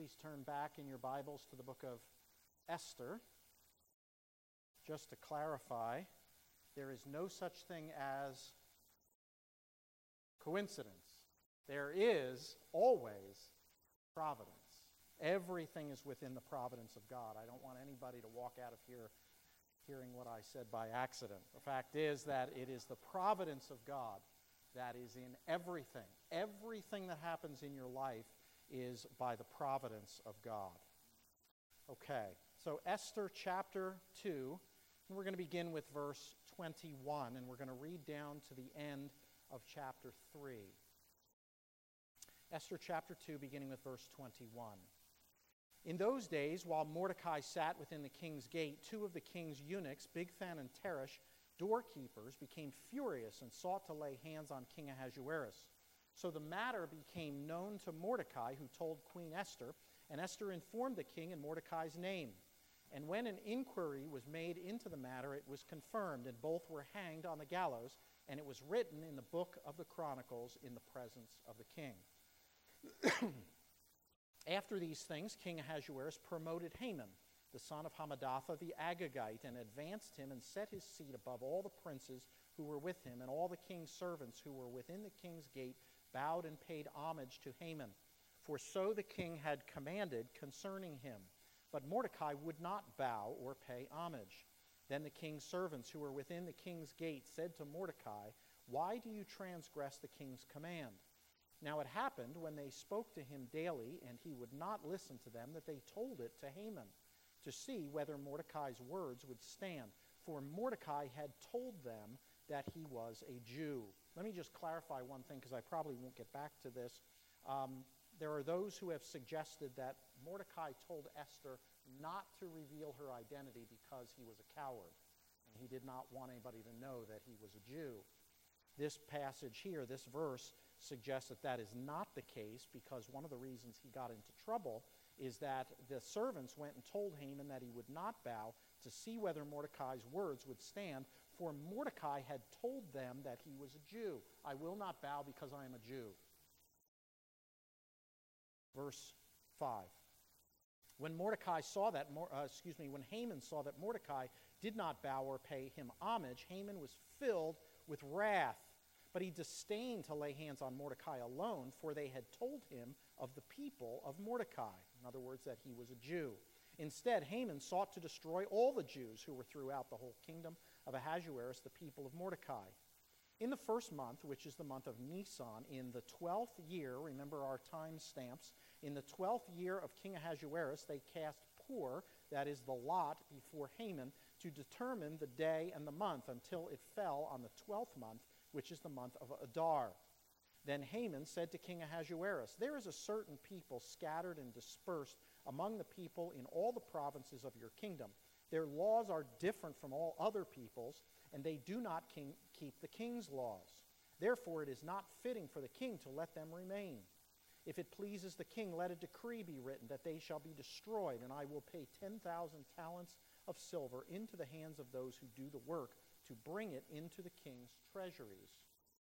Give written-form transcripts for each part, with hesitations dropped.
please turn back in your Bibles to the book of Esther. Just to clarify, there is no such thing as coincidence. There is always providence. Everything is within the providence of God. I don't want anybody to walk out of here hearing what I said by accident. The fact is that it is the providence of God that is in everything. Everything that happens in your life is by the providence of God. Okay, so Esther chapter 2, and we're going to begin with verse 21, and we're going to read down to the end of chapter 3. Esther chapter 2, beginning with verse 21. In those days, while Mordecai sat within the king's gate, two of the king's eunuchs, Bigthan and Teresh, doorkeepers, became furious and sought to lay hands on King Ahasuerus. So the matter became known to Mordecai, who told Queen Esther, and Esther informed the king in Mordecai's name. And when an inquiry was made into the matter, it was confirmed, and both were hanged on the gallows, and it was written in the book of the Chronicles in the presence of the king. After these things, King Ahasuerus promoted Haman, the son of Hammedatha the Agagite, and advanced him and set his seat above all the princes who were with him, and all the king's servants who were within the king's gate bowed and paid homage to Haman. For so the king had commanded concerning him. But Mordecai would not bow or pay homage. Then the king's servants who were within the king's gate said to Mordecai, "Why do you transgress the king's command?" Now it happened, when they spoke to him daily, and he would not listen to them, that they told it to Haman, to see whether Mordecai's words would stand. For Mordecai had told them that he was a Jew. Let me just clarify one thing, because I probably won't get back to this. There are those who have suggested that Mordecai told Esther not to reveal her identity because he was a coward, and he did not want anybody to know that he was a Jew. This passage here, this verse, suggests that that is not the case, because one of the reasons he got into trouble is that the servants went and told Haman that he would not bow to see whether Mordecai's words would stand, for Mordecai had told them that he was a Jew. I will not bow because I am a Jew. Verse 5. When Haman saw that Mordecai did not bow or pay him homage, Haman was filled with wrath. But he disdained to lay hands on Mordecai alone, for they had told him of the people of Mordecai. In other words, that he was a Jew. Instead, Haman sought to destroy all the Jews who were throughout the whole kingdom of Ahasuerus, the people of Mordecai. In the first month, which is the month of Nisan, in the 12th year, remember our time stamps, in the 12th year of King Ahasuerus, they cast Pur, that is the lot, before Haman, to determine the day and the month, until it fell on the 12th month, which is the month of Adar. Then Haman said to King Ahasuerus, "There is a certain people scattered and dispersed among the people in all the provinces of your kingdom. Their laws are different from all other peoples, and they do not keep the king's laws. Therefore it is not fitting for the king to let them remain. If it pleases the king, let a decree be written that they shall be destroyed, and I will pay 10,000 talents of silver into the hands of those who do the work, to bring it into the king's treasuries."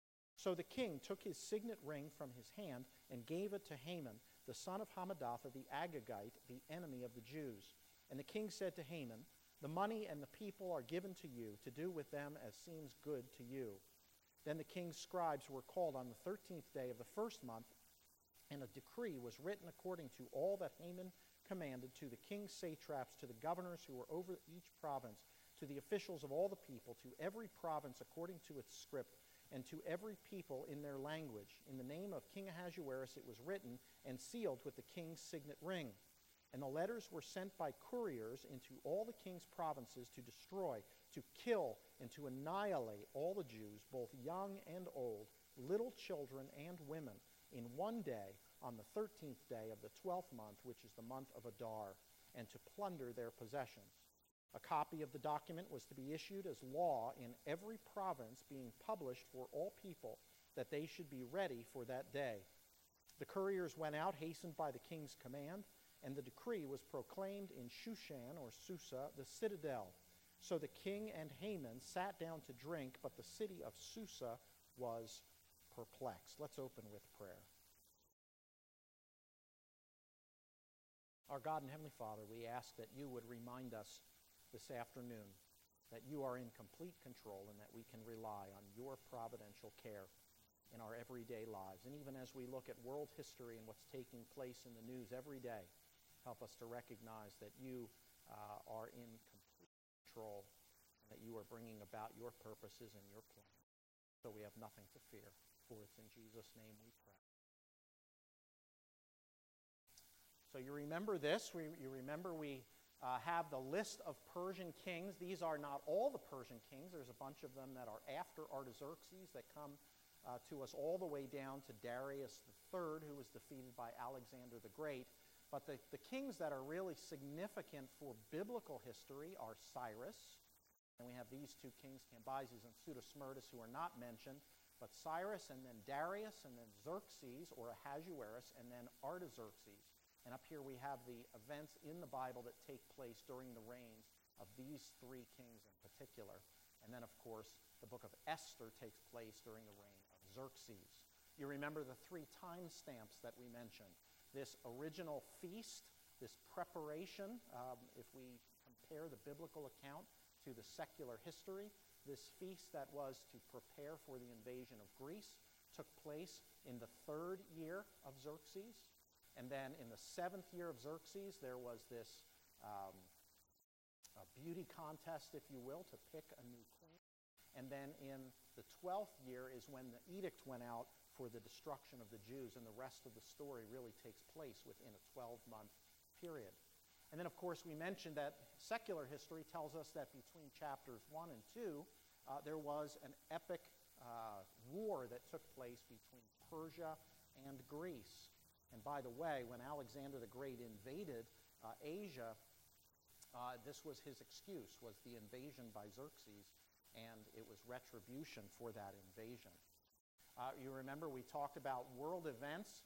So the king took his signet ring from his hand and gave it to Haman, the son of Hammedatha the Agagite, the enemy of the Jews. And the king said to Haman, "The money and the people are given to you, to do with them as seems good to you." Then the king's scribes were called on the 13th day of the first month, and a decree was written according to all that Haman commanded, to the king's satraps, to the governors who were over each province, to the officials of all the people, to every province according to its script, and to every people in their language. In the name of King Ahasuerus it was written and sealed with the king's signet ring. And the letters were sent by couriers into all the king's provinces to destroy, to kill, and to annihilate all the Jews, both young and old, little children and women, in one day, on the 13th day of the 12th month, which is the month of Adar, and to plunder their possessions. A copy of the document was to be issued as law in every province, being published for all people, that they should be ready for that day. The couriers went out, hastened by the king's command, and the decree was proclaimed in Shushan, or Susa, the citadel. So the king and Haman sat down to drink, but the city of Susa was perplexed. Let's open with prayer. Our God and Heavenly Father, we ask that you would remind us this afternoon that you are in complete control and that we can rely on your providential care in our everyday lives. And even as we look at world history and what's taking place in the news every day, help us to recognize that you are in complete control and that you are bringing about your purposes and your plan. So we have nothing to fear, for it's in Jesus' name we pray. So you remember this. You remember we have the list of Persian kings. These are not all the Persian kings. There's a bunch of them that are after Artaxerxes that come to us all the way down to Darius III, who was defeated by Alexander the Great. But the kings that are really significant for biblical history are Cyrus, and we have these two kings, Cambyses and Pseudosmyrtus, who are not mentioned, but Cyrus, and then Darius, and then Xerxes, or Ahasuerus, and then Artaxerxes. And up here we have the events in the Bible that take place during the reigns of these three kings in particular. And then, of course, the book of Esther takes place during the reign of Xerxes. You remember the three time stamps that we mentioned. This original feast, this preparation, if we compare the biblical account to the secular history, this feast that was to prepare for the invasion of Greece took place in the 3rd year of Xerxes. And then in the 7th year of Xerxes, there was this a beauty contest, if you will, to pick a new queen. And then in the 12th year is when the edict went out for the destruction of the Jews, and the rest of the story really takes place within a 12-month period. And then, of course, we mentioned that secular history tells us that between chapters 1 and 2, there was an epic war that took place between Persia and Greece. And by the way, when Alexander the Great invaded Asia, this was his excuse, was the invasion by Xerxes, and it was retribution for that invasion. You remember we talked about world events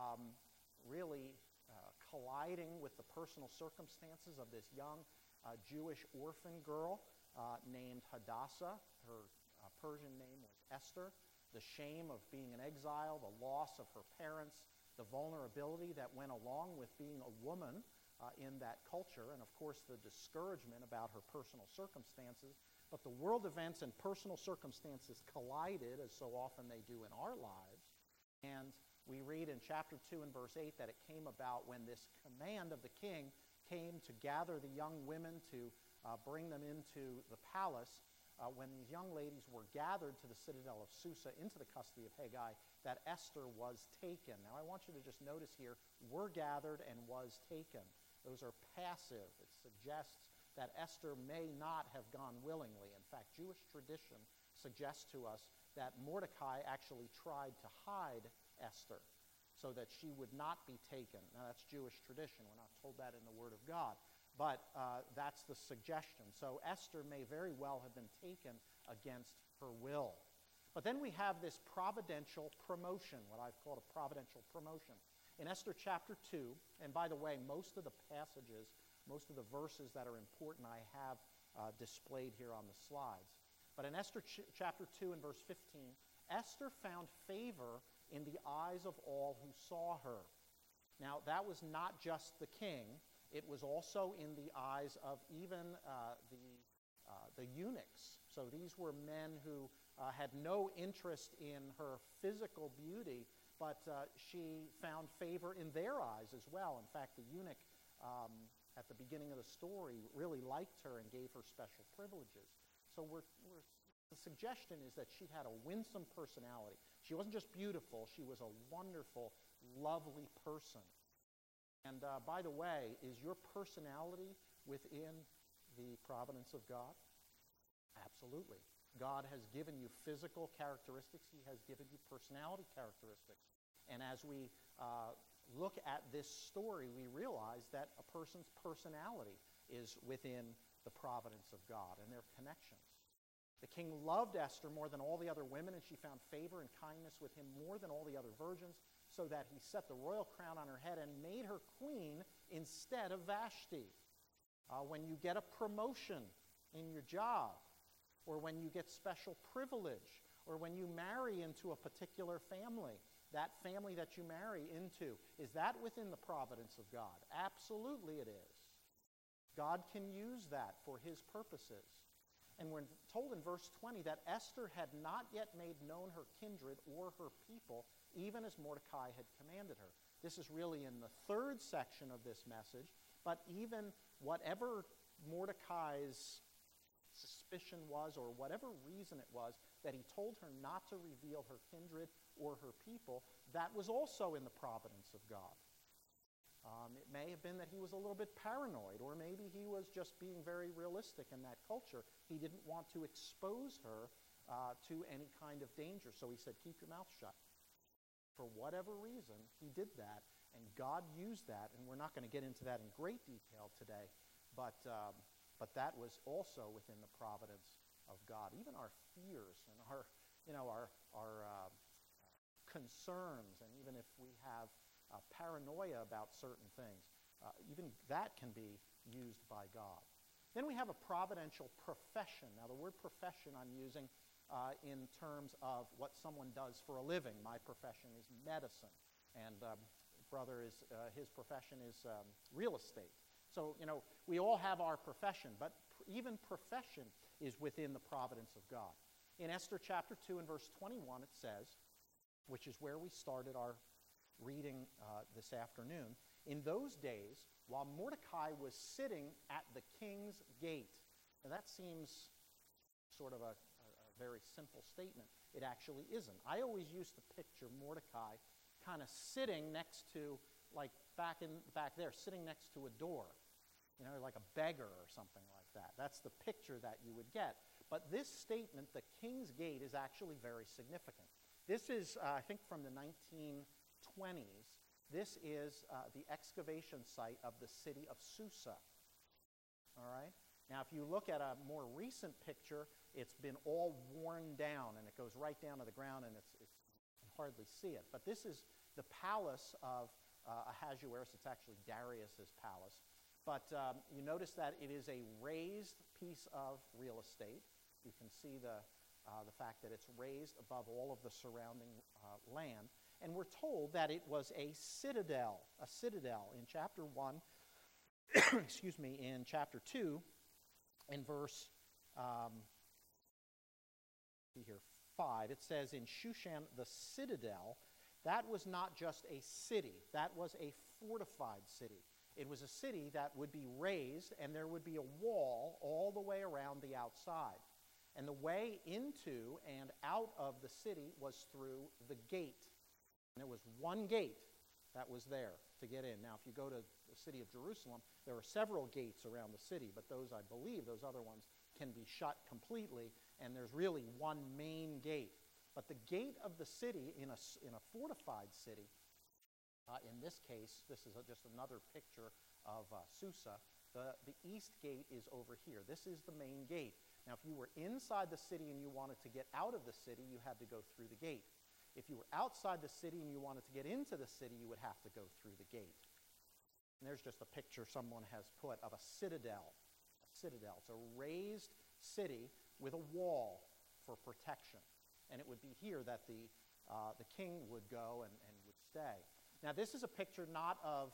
really colliding with the personal circumstances of this young Jewish orphan girl named Hadassah. Her Persian name was Esther. The shame of being in exile, the loss of her parents, the vulnerability that went along with being a woman in that culture, and of course the discouragement about her personal circumstances. But the world events and personal circumstances collided, as so often they do in our lives. And we read in chapter 2 and verse 8 that it came about when this command of the king came to gather the young women to bring them into the palace. When these young ladies were gathered to the citadel of Susa into the custody of Haggai, that Esther was taken. Now I want you to just notice here, were gathered and was taken. Those are passive. It suggests that Esther may not have gone willingly. In fact, Jewish tradition suggests to us that Mordecai actually tried to hide Esther so that she would not be taken. Now that's Jewish tradition. We're not told that in the Word of God. But that's the suggestion. So Esther may very well have been taken against her will. But then we have this providential promotion, what I've called a providential promotion. In Esther chapter 2, and by the way, most of the passages, most of the verses that are important I have displayed here on the slides. But in Esther chapter 2 and verse 15, Esther found favor in the eyes of all who saw her. Now, that was not just the king. It was also in the eyes of even the eunuchs. So these were men who had no interest in her physical beauty, but she found favor in their eyes as well. In fact, the eunuch at the beginning of the story really liked her and gave her special privileges. So the suggestion is that she had a winsome personality. She wasn't just beautiful, she was a wonderful, lovely person. And by the way, is your personality within the providence of God? Absolutely. God has given you physical characteristics. He has given you personality characteristics. And as we look at this story, we realize that a person's personality is within the providence of God and their connections. The king loved Esther more than all the other women, and she found favor and kindness with him more than all the other virgins, so that he set the royal crown on her head and made her queen instead of Vashti. When you get a promotion in your job, or when you get special privilege, or when you marry into a particular family, that family that you marry into, is that within the providence of God? Absolutely it is. God can use that for his purposes. And we're told in verse 20 that Esther had not yet made known her kindred or her people, even as Mordecai had commanded her. This is really in the third section of this message, but even whatever Mordecai's suspicion was, or whatever reason it was that he told her not to reveal her kindred or her people, that was also in the providence of God. It may have been that he was a little bit paranoid, or maybe he was just being very realistic in that culture. He didn't want to expose her to any kind of danger, so he said, keep your mouth shut. For whatever reason, he did that, and God used that, and we're not going to get into that in great detail today, but that was also within the providence of God. Even our fears and our concerns, and even if we have paranoia about certain things, even that can be used by God. Then we have a providential profession. Now, the word profession I'm using in terms of what someone does for a living. My profession is medicine, and brother is his profession is real estate. So, we all have our profession, but even profession is within the providence of God. In Esther chapter 2 and verse 21, it says, which is where we started our reading this afternoon, in those days, while Mordecai was sitting at the king's gate. Now that seems sort of a very simple statement. It actually isn't. I always used to picture Mordecai kind of sitting next to, like back there, sitting next to a door, like a beggar or something like that. That's the picture that you would get. But this statement, the king's gate, is actually very significant. This is, I think, from the 1920s. This is the excavation site of the city of Susa. All right? Now, if you look at a more recent picture, it's been all worn down, and it goes right down to the ground, and you can hardly see it. But this is the palace of Ahasuerus. It's actually Darius's palace. But you notice that it is a raised piece of real estate. You can see the fact that it's raised above all of the surrounding land. And we're told that it was a citadel in chapter 1, excuse me, in chapter 2, in verse 5, it says, in Shushan the citadel, that was not just a city, that was a fortified city. It was a city that would be raised, and there would be a wall all the way around the outside. And the way into and out of the city was through the gate. And there was one gate that was there to get in. Now, if you go to the city of Jerusalem, there are several gates around the city, but those other ones can be shut completely, and there's really one main gate. But the gate of the city in a fortified city, in this case, this is just another picture of Susa. The east gate is over here. This is the main gate. Now, if you were inside the city and you wanted to get out of the city, you had to go through the gate. If you were outside the city and you wanted to get into the city, you would have to go through the gate. And there's just a picture someone has put of a citadel. A citadel. It's a raised city with a wall for protection. And it would be here that the king would go and would stay. Now, this is a picture not of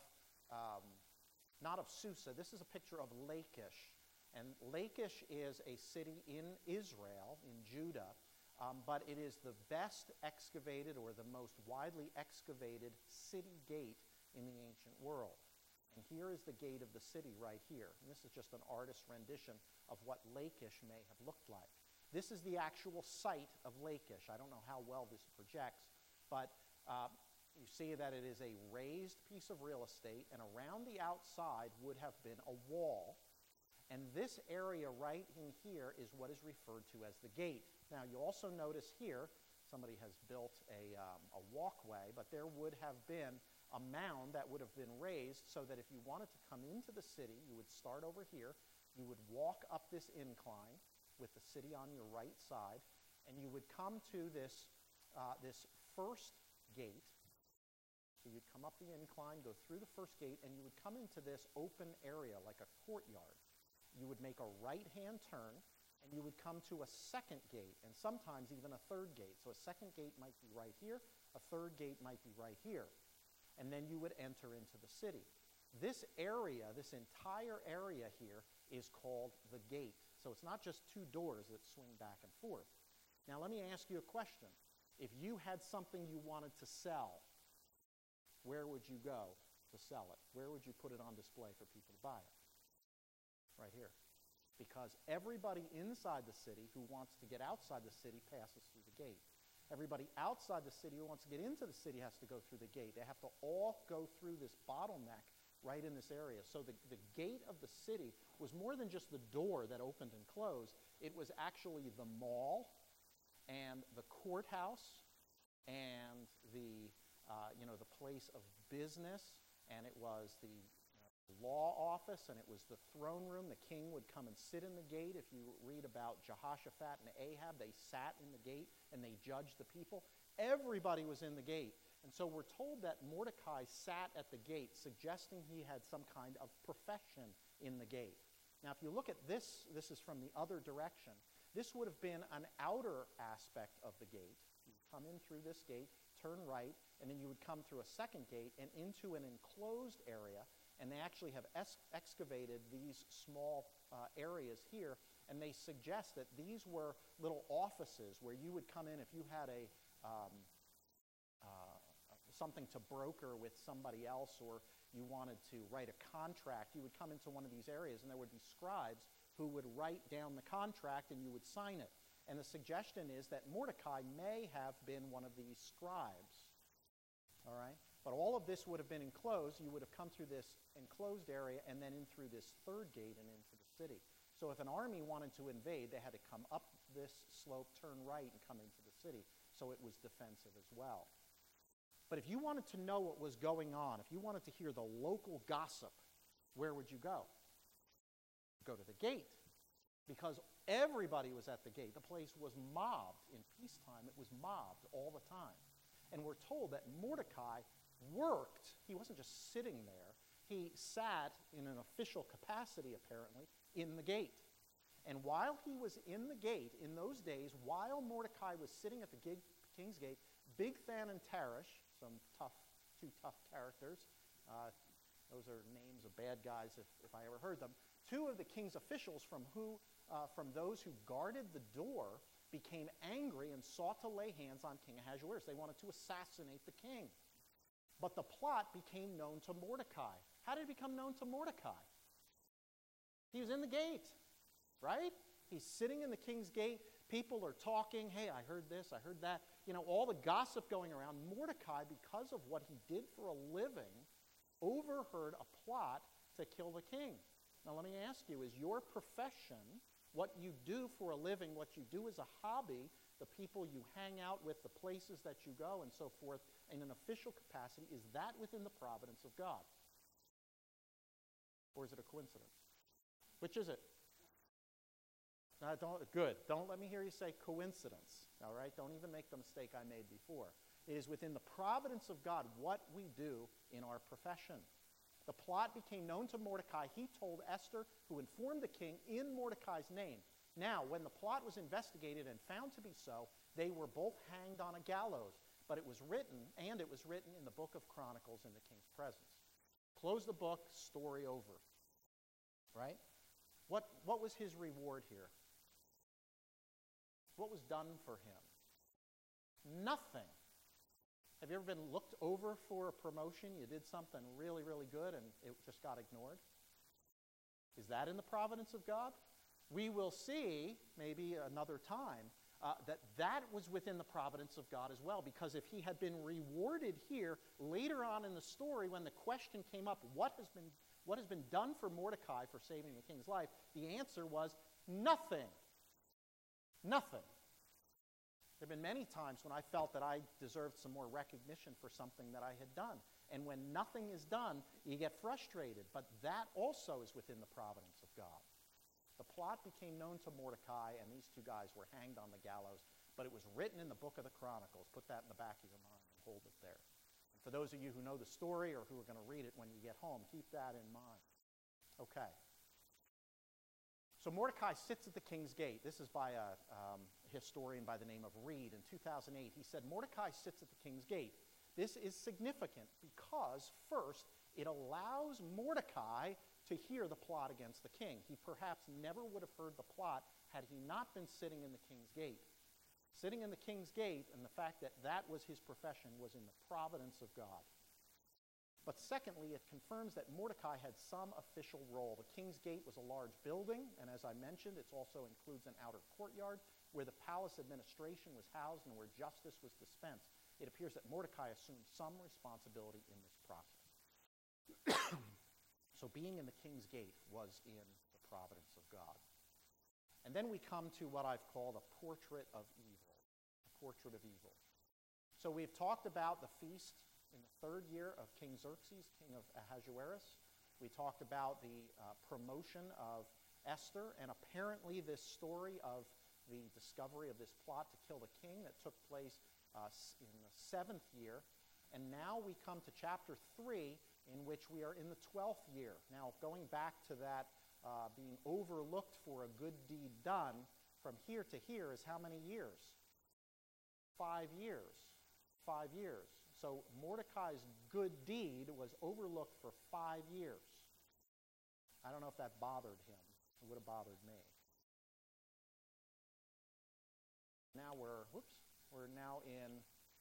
Susa. This is a picture of Lachish. And Lachish is a city in Israel, in Judah, but it is the best excavated, or the most widely excavated city gate in the ancient world. And here is the gate of the city right here. And this is just an artist's rendition of what Lachish may have looked like. This is the actual site of Lachish. I don't know how well this projects, but you see that it is a raised piece of real estate, and around the outside would have been a wall. And this area right in here is what is referred to as the gate. Now, you also notice here, somebody has built a walkway, but there would have been a mound that would have been raised so that if you wanted to come into the city, you would start over here, you would walk up this incline with the city on your right side, and you would come to this first gate. So you'd come up the incline, go through the first gate, and you would come into this open area like a courtyard. You would make a right-hand turn, and you would come to a second gate, and sometimes even a third gate. So a second gate might be right here, A third gate might be right here. And then you would enter into the city. This area, this entire area here, is called the gate. So it's not just two doors that swing back and forth. Now let me ask you a question. If you had something you wanted to sell, where would you go to sell it? Where would you put it on display for people to buy it? Right here. Because everybody inside the city who wants to get outside the city passes through the gate. Everybody outside the city who wants to get into the city has to go through the gate. They have to all go through this bottleneck right in this area. So the gate of the city was more than just the door that opened and closed. It was actually the mall and the courthouse and the place of business, and it was the law office, and it was the throne room. The king would come and sit in the gate. If you read about Jehoshaphat and Ahab, they sat in the gate and they judged the people. Everybody was in the gate. And so we're told that Mordecai sat at the gate, suggesting he had some kind of profession in the gate. Now, if you look at this, this is from the other direction. This would have been an outer aspect of the gate. You would come in through this gate, turn right, and then you would come through a second gate and into an enclosed area. And they actually have excavated these small areas here, and they suggest that these were little offices where you would come in if you had something to broker with somebody else, or you wanted to write a contract. You would come into one of these areas, and there would be scribes who would write down the contract, and you would sign it. And the suggestion is that Mordecai may have been one of these scribes. All right? But all of this would have been enclosed. You would have come through this enclosed area and then in through this third gate and into the city. So if an army wanted to invade, they had to come up this slope, turn right, and come into the city. So it was defensive as well. But if you wanted to know what was going on, if you wanted to hear the local gossip, where would you go? Go to the gate. Because everybody was at the gate. The place was mobbed. In peacetime, it was mobbed all the time. And we're told that Mordecai worked. He wasn't just sitting there. He sat in an official capacity, apparently, in the gate. And while he was in the gate, in those days, while Mordecai was sitting at the king's gate, Bigthan and Teresh, two tough characters, those are names of bad guys if I ever heard them, two of the king's officials from those who guarded the door became angry and sought to lay hands on King Ahasuerus. They wanted to assassinate the king. But the plot became known to Mordecai. How did it become known to Mordecai? He was in the gate, right? He's sitting in the king's gate. People are talking. Hey, I heard this, I heard that. All the gossip going around. Mordecai, because of what he did for a living, overheard a plot to kill the king. Now, let me ask you, is your profession, what you do for a living, what you do as a hobby, the people you hang out with, the places that you go, and so forth, in an official capacity, is that within the providence of God? Or is it a coincidence? Which is it? Good. Don't let me hear you say coincidence, all right? Don't even make the mistake I made before. It is within the providence of God what we do in our profession. The plot became known to Mordecai. He told Esther, who informed the king in Mordecai's name. Now, when the plot was investigated and found to be so, they were both hanged on a gallows. But it was written in the book of Chronicles in the king's presence. Close the book, story over. Right? What was his reward here? What was done for him? Nothing. Have you ever been looked over for a promotion? You did something really, really good and it just got ignored? Is that in the providence of God? We will see, maybe another time, that was within the providence of God as well, because if he had been rewarded here, later on in the story, when the question came up, what has been done for Mordecai for saving the king's life, the answer was nothing. Nothing. There have been many times when I felt that I deserved some more recognition for something that I had done. And when nothing is done, you get frustrated. But that also is within the providence of God. The plot became known to Mordecai, and these two guys were hanged on the gallows. But it was written in the book of the Chronicles. Put that in the back of your mind and hold it there. And for those of you who know the story or who are going to read it when you get home, keep that in mind. Okay. So Mordecai sits at the king's gate. This is by a historian by the name of Reed in 2008. He said, Mordecai sits at the king's gate. This is significant because, first, it allows Mordecai to hear the plot against the king. He perhaps never would have heard the plot had he not been sitting in the king's gate. Sitting in the king's gate, and the fact that that was his profession, was in the providence of God. But secondly, it confirms that Mordecai had some official role. The king's gate was a large building, and as I mentioned, it also includes an outer courtyard where the palace administration was housed and where justice was dispensed. It appears that Mordecai assumed some responsibility in this process. So being in the king's gate was in the providence of God. And then we come to what I've called a portrait of evil. A portrait of evil. So we've talked about the feast in the third year of King Xerxes, king of Ahasuerus. We talked about the promotion of Esther, and apparently this story of the discovery of this plot to kill the king that took place in the 7th year. And now we come to chapter 3, in which we are in the 12th year. Now, going back to that being overlooked for a good deed done, from here to here is how many years? 5 years. 5 years. So Mordecai's good deed was overlooked for 5 years. I don't know if that bothered him. It would have bothered me. Now we're now in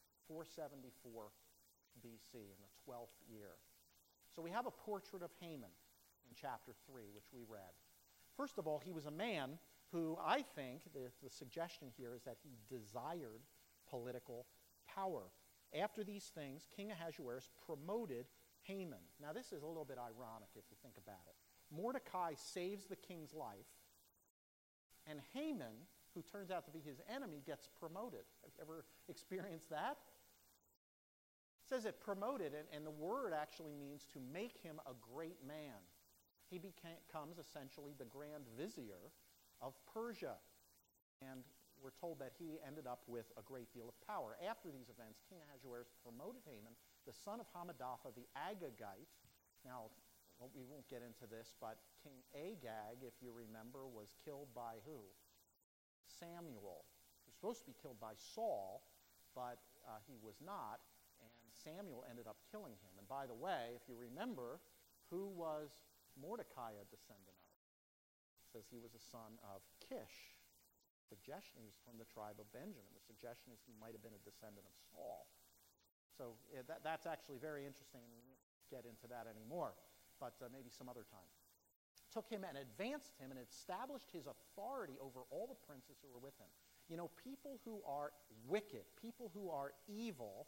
474 BC, in the 12th year. So we have a portrait of Haman in chapter 3, which we read. First of all, he was a man who, I think, the suggestion here is that he desired political power. After these things, King Ahasuerus promoted Haman. Now, this is a little bit ironic if you think about it. Mordecai saves the king's life, and Haman, who turns out to be his enemy, gets promoted. Have you ever experienced that? It says it promoted, and the word actually means to make him a great man. He becomes essentially the grand vizier of Persia. And we're told that he ended up with a great deal of power. After these events, King Ahasuerus promoted Haman, the son of Hammedatha the Agagite. Now, we won't get into this, but King Agag, if you remember, was killed by who? Samuel. He was supposed to be killed by Saul, but he was not, and Samuel ended up killing him. And by the way, if you remember, who was Mordecai a descendant of? It says he was a son of Kish. Suggestion he was from the tribe of Benjamin. The suggestion is he might have been a descendant of Saul. So that's actually very interesting, and we won't get into that anymore, but maybe some other time. Took him and advanced him and established his authority over all the princes who were with him. You know, people who are wicked, people who are evil,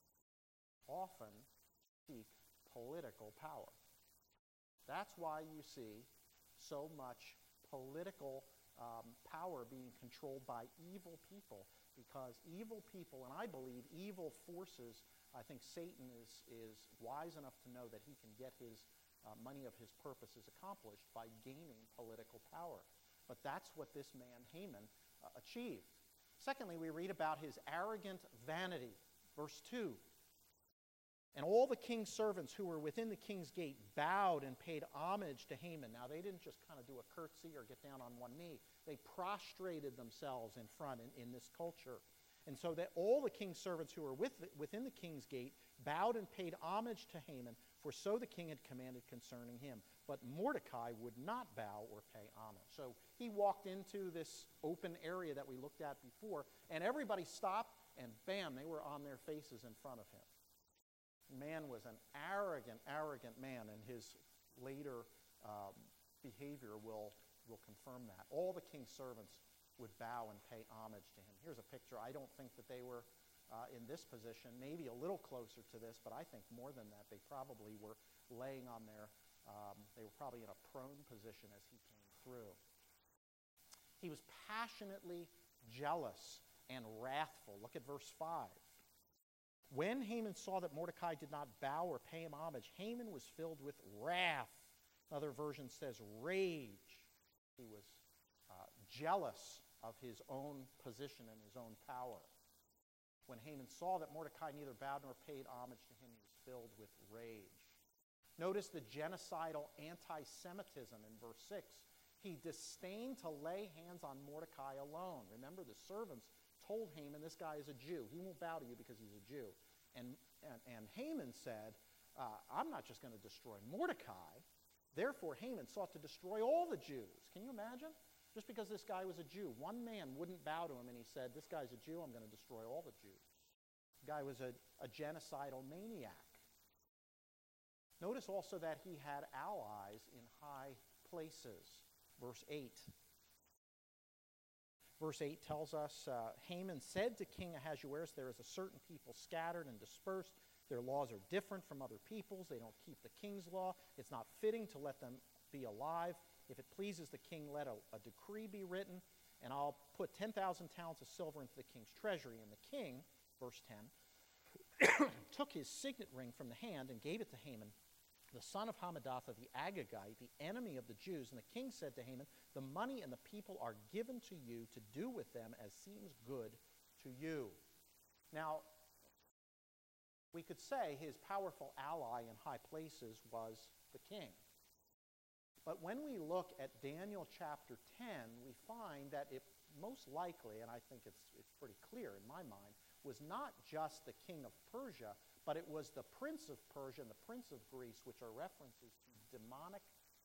often seek political power. That's why you see so much political power being controlled by evil people, because evil people, and I believe evil forces, I think Satan is wise enough to know that he can get his money of his purposes accomplished by gaining political power. But that's what this man Haman achieved. Secondly, we read about his arrogant vanity. Verse 2. And all the king's servants who were within the king's gate bowed and paid homage to Haman. Now, they didn't just kind of do a curtsy or get down on one knee. They prostrated themselves in front in this culture. And so that all the king's servants who were within the king's gate bowed and paid homage to Haman, for so the king had commanded concerning him. But Mordecai would not bow or pay homage. So he walked into this open area that we looked at before, and everybody stopped, and bam, they were on their faces in front of him. Man was an arrogant man, and his later behavior will confirm that. All the king's servants would bow and pay homage to him. Here's a picture. I don't think that they were in this position, maybe a little closer to this, but I think more than that. They probably were laying on their, they were probably in a prone position as he came through. He was passionately jealous and wrathful. Look at verse 5. When Haman saw that Mordecai did not bow or pay him homage, Haman was filled with wrath. Another version says rage. He was jealous of his own position and his own power. When Haman saw that Mordecai neither bowed nor paid homage to him, he was filled with rage. Notice the genocidal anti-Semitism in verse 6. He disdained to lay hands on Mordecai alone. Remember, the servants told Haman, this guy is a Jew. He won't bow to you because he's a Jew. And Haman said, I'm not just going to destroy Mordecai. Therefore, Haman sought to destroy all the Jews. Can you imagine? Just because this guy was a Jew, one man wouldn't bow to him, and he said, this guy's a Jew, I'm going to destroy all the Jews. The guy was a genocidal maniac. Notice also that he had allies in high places. Verse 8. Verse 8 tells us, Haman said to King Ahasuerus, there is a certain people scattered and dispersed. Their laws are different from other people's. They don't keep the king's law. It's not fitting to let them be alive. If it pleases the king, let a decree be written, and I'll put 10,000 talents of silver into the king's treasury. And the king, verse 10, took his signet ring from the hand and gave it to Haman, the son of Hammedatha the Agagite, the enemy of the Jews. And the king said to Haman, the money and the people are given to you to do with them as seems good to you. Now, we could say his powerful ally in high places was the king. But when we look at Daniel chapter 10, we find that it most likely, and I think it's pretty clear in my mind, was not just the king of Persia, but it was the prince of Persia and the prince of Greece, which are references to demonic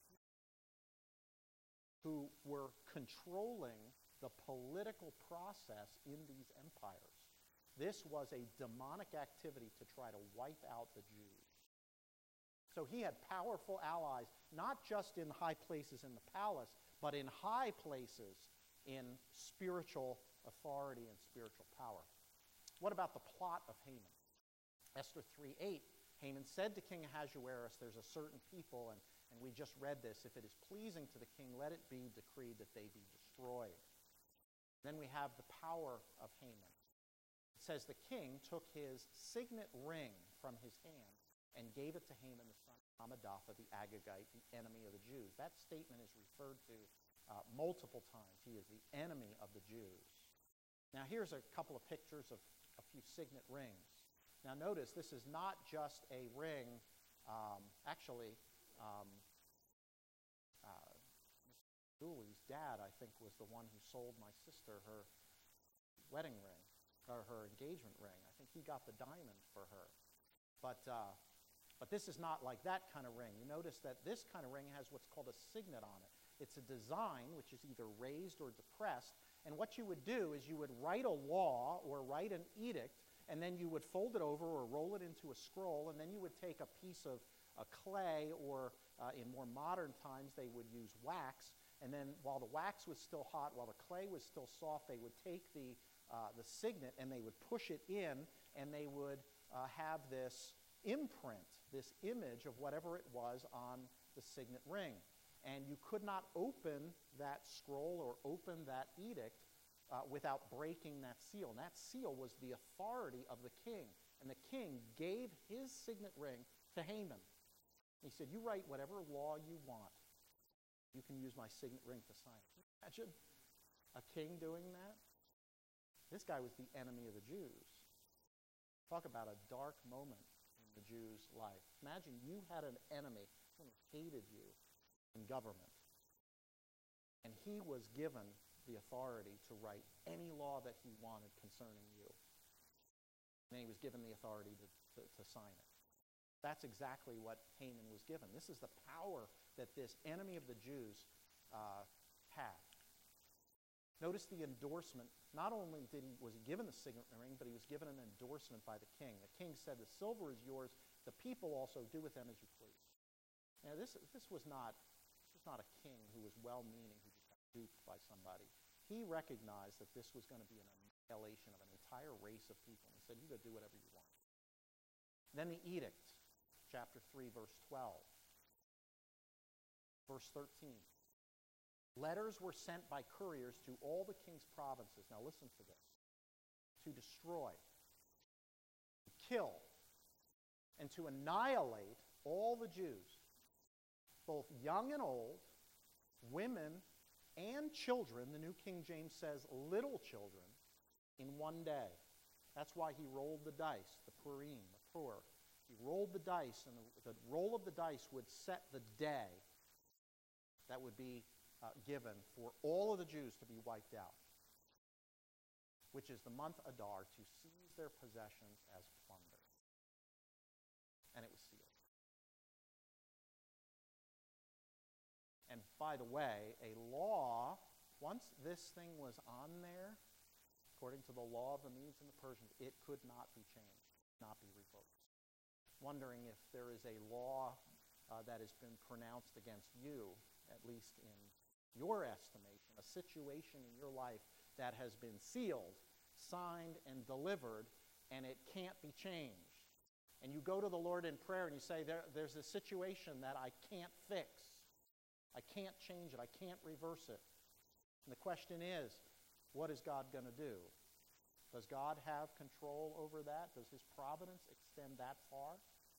who were controlling the political process in these empires. This was a demonic activity to try to wipe out the Jews. So he had powerful allies, not just in high places in the palace, but in high places in spiritual authority and spiritual power. What about the plot of Haman? Esther 3:8, Haman said to King Ahasuerus, there's a certain people, and we just read this, if it is pleasing to the king, let it be decreed that they be destroyed. Then we have the power of Haman. It says the king took his signet ring from his hand and gave it to Haman, the son of Hammedatha the Agagite, the enemy of the Jews. That statement is referred to multiple times. He is the enemy of the Jews. Now here's a couple of pictures of a few signet rings. Now notice, this is not just a ring. Mr. Dooley's dad, I think, was the one who sold my sister her wedding ring, or her engagement ring. I think he got the diamond for her. But this is not like that kind of ring. You notice that this kind of ring has what's called a signet on it. It's a design which is either raised or depressed. And what you would do is you would write a law or write an edict, and then you would fold it over or roll it into a scroll, and then you would take a piece of clay, or in more modern times they would use wax, and then while the wax was still hot, while the clay was still soft, they would take the signet and they would push it in, and they would have this imprint, this image of whatever it was on the signet ring. And you could not open that scroll or open that edict without breaking that seal. And that seal was the authority of the king. And the king gave his signet ring to Haman. He said, you write whatever law you want. You can use my signet ring to sign it. Can you imagine a king doing that? This guy was the enemy of the Jews. Talk about a dark moment in the Jews' life. Imagine you had an enemy, someone who hated you in government. And he was given the authority to write any law that he wanted concerning you. And then he was given the authority to sign it. That's exactly what Haman was given. This is the power that this enemy of the Jews had. Notice the endorsement. Not only was he given the signet ring, but he was given an endorsement by the king. The king said, the silver is yours. The people also, do with them as you please. Now, this was not a king who was well-meaning, who just got duped by somebody. He recognized that this was going to be an annihilation of an entire race of people. He said, you go do whatever you want. Then the edict, chapter 3, verse 12. Verse 13. Letters were sent by couriers to all the king's provinces. Now listen to this. To destroy, to kill, and to annihilate all the Jews, both young and old, women and children. The New King James says little children, in one day. That's why he rolled the dice, the Purim, the Pur. He rolled the dice, and the roll of the dice would set the day that would be given for all of the Jews to be wiped out, which is the month Adar, to seize their possessions as plunder. And it was sealed. And by the way, a law, once this thing was on there, according to the law of the Medes and the Persians, it could not be changed, not be revoked. Wondering if there is a law that has been pronounced against you, at least in your estimation, a situation in your life that has been sealed, signed, and delivered, and it can't be changed. And you go to the Lord in prayer and you say, there's a situation that I can't fix. I can't change it. I can't reverse it. And the question is, what is God going to do? Does God have control over that? Does his providence extend that far?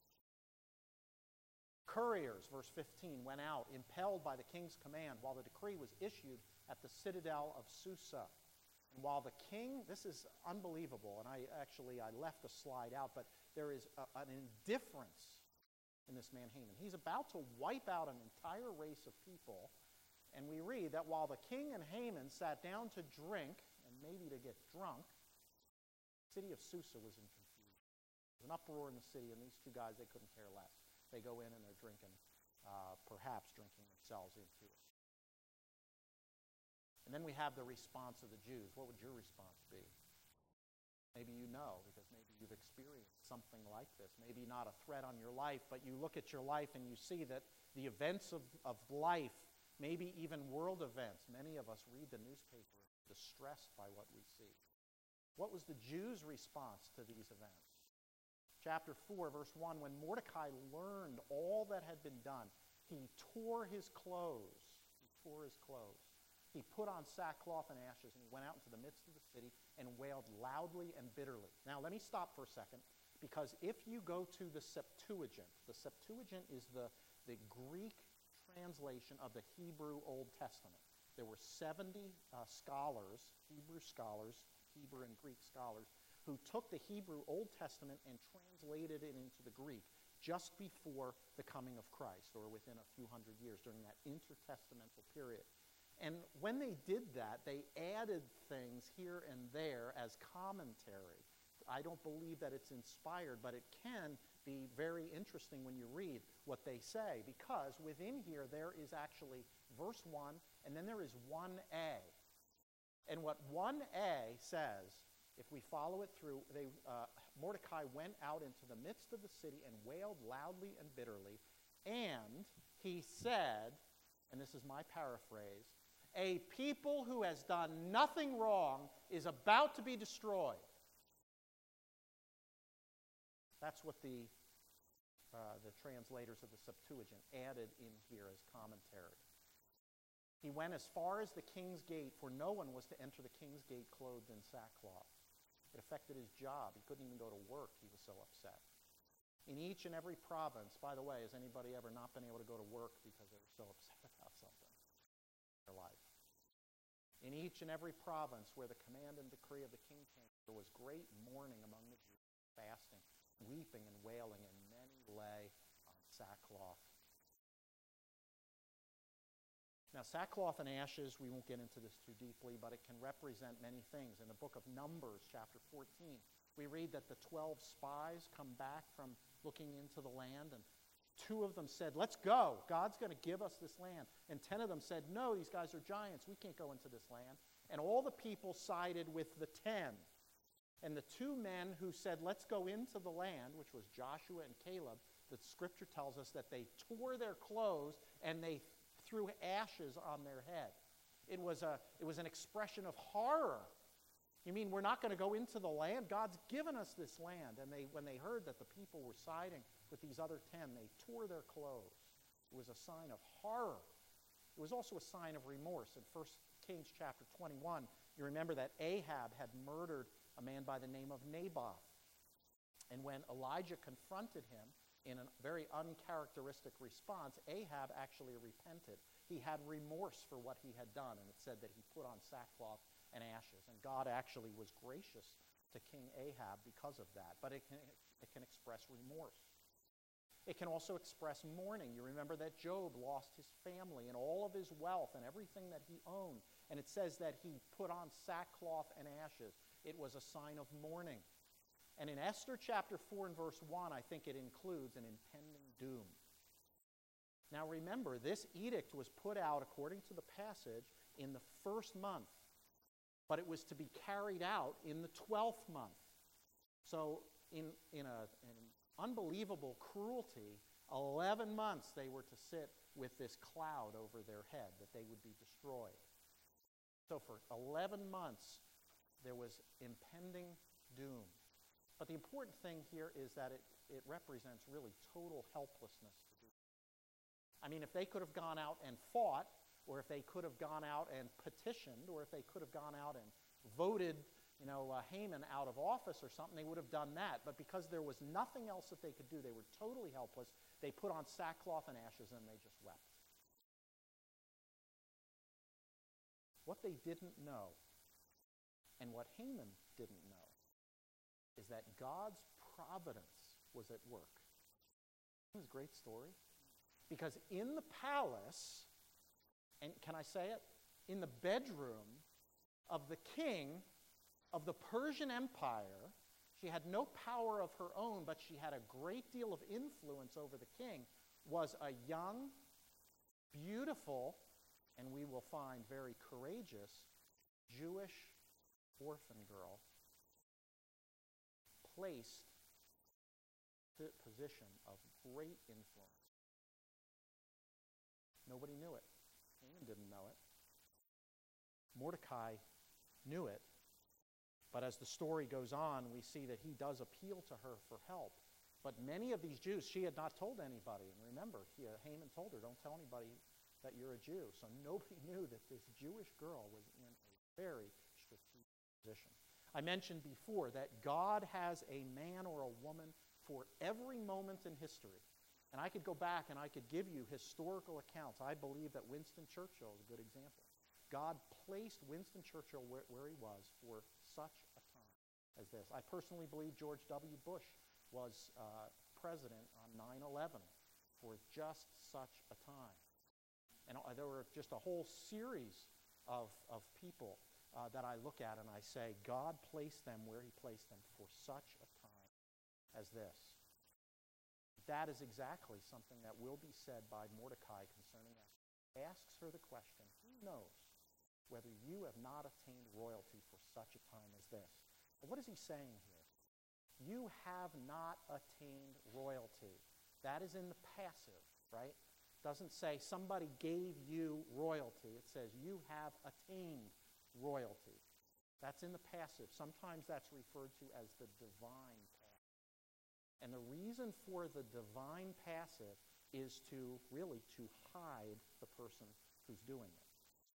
Couriers, verse 15, went out, impelled by the king's command, while the decree was issued at the citadel of Susa. And while the king, this is unbelievable, and I left a slide out, but there is an indifference in this man Haman. He's about to wipe out an entire race of people, and we read that while the king and Haman sat down to drink, and maybe to get drunk, the city of Susa was in confusion. There was an uproar in the city, and these two guys, they couldn't care less. They go in and they're drinking, perhaps drinking themselves into it. And then we have the response of the Jews. What would your response be? Maybe you know, because maybe you've experienced something like this. Maybe not a threat on your life, but you look at your life and you see that the events of life, maybe even world events, many of us read the newspaper distressed by what we see. What was the Jews' response to these events? Chapter 4, verse 1, when Mordecai learned all that had been done, he tore his clothes. He put on sackcloth and ashes, and he went out into the midst of the city and wailed loudly and bitterly. Now, let me stop for a second, because if you go to the Septuagint is the Greek translation of the Hebrew Old Testament. There were 70 scholars, Hebrew and Greek scholars, who took the Hebrew Old Testament and translated it into the Greek just before the coming of Christ, or within a few hundred years during that intertestamental period. And when they did that, they added things here and there as commentary. I don't believe that it's inspired, but it can be very interesting when you read what they say, because within here there is actually verse 1, and then there is 1a. And what 1a says, if we follow it through, Mordecai went out into the midst of the city and wailed loudly and bitterly, and he said, and this is my paraphrase, a people who has done nothing wrong is about to be destroyed. That's what the translators of the Septuagint added in here as commentary. He went as far as the king's gate, for no one was to enter the king's gate clothed in sackcloth. It affected his job. He couldn't even go to work. He was so upset. In each and every province, by the way, has anybody ever not been able to go to work because they were so upset about something in their life? In each and every province where the command and decree of the king came, there was great mourning among the Jews, fasting, weeping and wailing, and many lay on sackcloth. Now, sackcloth and ashes, we won't get into this too deeply, but it can represent many things. In the book of Numbers, chapter 14, we read that the 12 spies come back from looking into the land, and 2 of them said, let's go. God's going to give us this land. And 10 of them said, no, these guys are giants. We can't go into this land. And all the people sided with the 10. And the 2 men who said, let's go into the land, which was Joshua and Caleb, the scripture tells us that they tore their clothes and they threw ashes on their head. It was an expression of horror. You mean we're not going to go into the land? God's given us this land. And when they heard that the people were siding with these other 10, they tore their clothes. It was a sign of horror. It was also a sign of remorse. In 1 Kings chapter 21, you remember that Ahab had murdered a man by the name of Naboth. And when Elijah confronted him in a very uncharacteristic response, Ahab actually repented. He had remorse for what he had done, and it said that he put on sackcloth and ashes. And God actually was gracious to King Ahab because of that. But it can express remorse. It can also express mourning. You remember that Job lost his family and all of his wealth and everything that he owned. And it says that he put on sackcloth and ashes. It was a sign of mourning. And in Esther chapter 4 and verse 1, I think it includes an impending doom. Now remember, this edict was put out, according to the passage, in the first month. But it was to be carried out in the 12th month. So in an unbelievable cruelty, 11 months they were to sit with this cloud over their head, that they would be destroyed. So for 11 months, there was impending doom. But the important thing here is that it represents really total helplessness to do. I mean, if they could have gone out and fought, or if they could have gone out and petitioned, or if they could have gone out and voted, Haman out of office or something, they would have done that. But because there was nothing else that they could do, they were totally helpless. They put on sackcloth and ashes and they just wept. What they didn't know, and what Haman didn't know, is that God's providence was at work. It was a great story. Because in the palace, and can I say it? In the bedroom of the king of the Persian Empire, she had no power of her own, but she had a great deal of influence over the king, was a young, beautiful, and we will find very courageous, Jewish orphan girl placed in a position of great influence. Nobody knew it. Haman didn't know it. Mordecai knew it. But as the story goes on, we see that he does appeal to her for help. But many of these Jews, she had not told anybody. And remember, Haman told her, don't tell anybody that you're a Jew. So nobody knew that this Jewish girl was in a very strategic position. I mentioned before that God has a man or a woman for every moment in history. And I could go back and I could give you historical accounts. I believe that Winston Churchill is a good example. God placed Winston Churchill where he was for such a time as this. I personally believe George W. Bush was president on 9/11 for just such a time. And there were just a whole series of people that I look at and I say, God placed them where he placed them for such a time as this. That is exactly something that will be said by Mordecai concerning Esther. He asks her the question, who knows whether you have not attained royalty for such a time as this? But what is he saying here? You have not attained royalty. That is in the passive, right? It doesn't say somebody gave you royalty. It says you have attained royalty. That's in the passive. Sometimes that's referred to as the divine passive. And the reason for the divine passive is to hide the person who's doing it.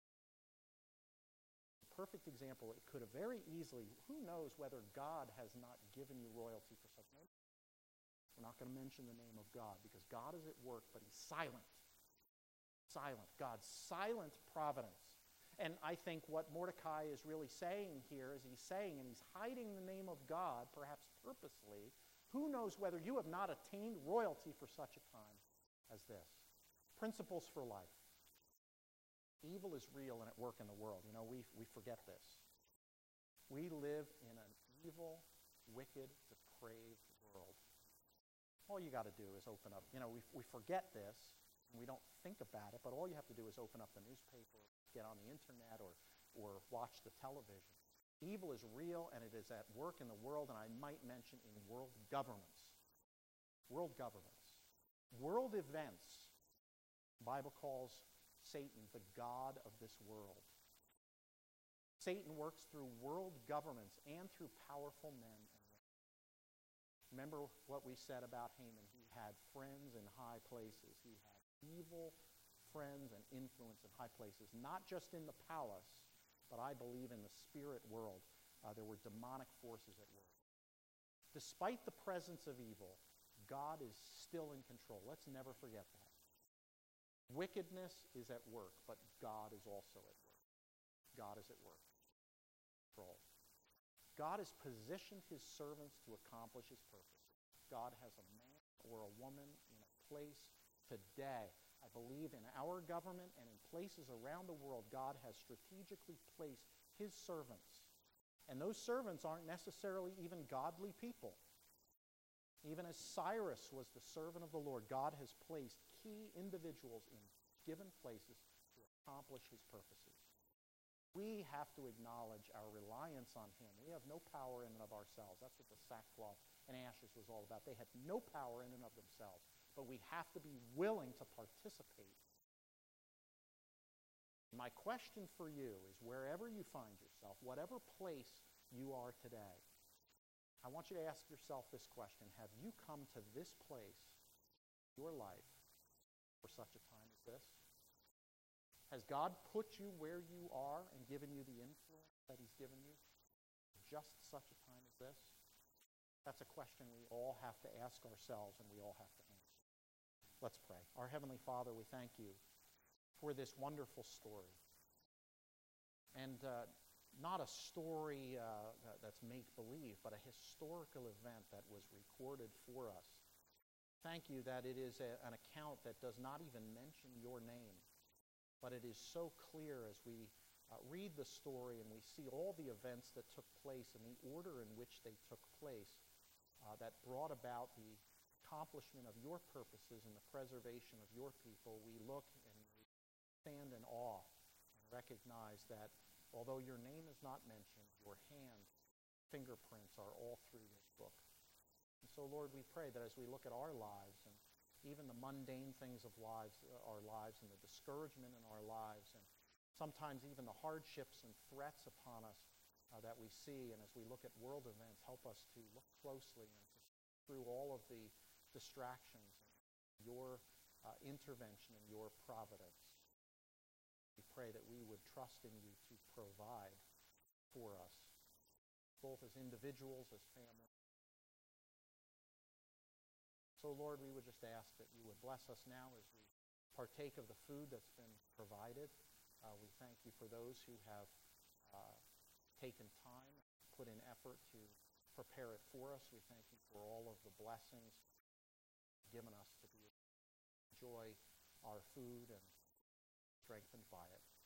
Perfect example, it could have very easily, who knows whether God has not given you royalty for such a name? We're not going to mention the name of God because God is at work, but he's silent. Silent. God's silent providence. And I think what Mordecai is really saying here is he's saying, and he's hiding the name of God, perhaps purposely, who knows whether you have not attained royalty for such a time as this. Principles for life. Evil is real and at work in the world. We forget this. We live in an evil, wicked, depraved world. All you got to do is open up. We forget this, and we don't think about it, but all you have to do is open up the newspaper, get on the internet, or watch the television. Evil is real, and it is at work in the world, and I might mention in world governments. World governments. World events. The Bible calls Satan the god of this world. Satan works through world governments and through powerful men and women. Remember what we said about Haman. He had friends in high places. He had evil friends and influence in high places, not just in the palace, but I believe in the spirit world. There were demonic forces at work. Despite the presence of evil, God is still in control. Let's never forget that. Wickedness is at work, but God is also at work. God is at work. Control. God has positioned his servants to accomplish his purposes. God has a man or a woman in place today. I believe in our government and in places around the world, God has strategically placed his servants. And those servants aren't necessarily even godly people. Even as Cyrus was the servant of the Lord, God has placed key individuals in given places to accomplish his purposes. We have to acknowledge our reliance on him. We have no power in and of ourselves. That's what the sackcloth and ashes was all about. They had no power in and of themselves, but we have to be willing to participate. My question for you is, wherever you find yourself, whatever place you are today, I want you to ask yourself this question. Have you come to this place, your life, for such a time as this? Has God put you where you are and given you the influence that he's given you for just such a time as this? That's a question we all have to ask ourselves and we all have to answer. Let's pray. Our Heavenly Father, we thank you for this wonderful story. And not a story that's make-believe, but a historical event that was recorded for us. Thank you that it is an account that does not even mention your name, but it is so clear as we read the story and we see all the events that took place and the order in which they took place that brought about the accomplishment of your purposes and the preservation of your people. We look and we stand in awe and recognize that although your name is not mentioned, your hand, fingerprints are all through this book. And so, Lord, we pray that as we look at our lives and even the mundane things of our lives and the discouragement in our lives and sometimes even the hardships and threats upon us that we see, and as we look at world events, help us to look closely and to through all of the distractions and your intervention and your providence. We pray that we would trust in you to provide for us, both as individuals, as families. So, Lord, we would just ask that you would bless us now as we partake of the food that's been provided. We thank you for those who have taken time, put in effort to prepare it for us. We thank you for all of the blessings given us to be able to enjoy our food and strengthened by it.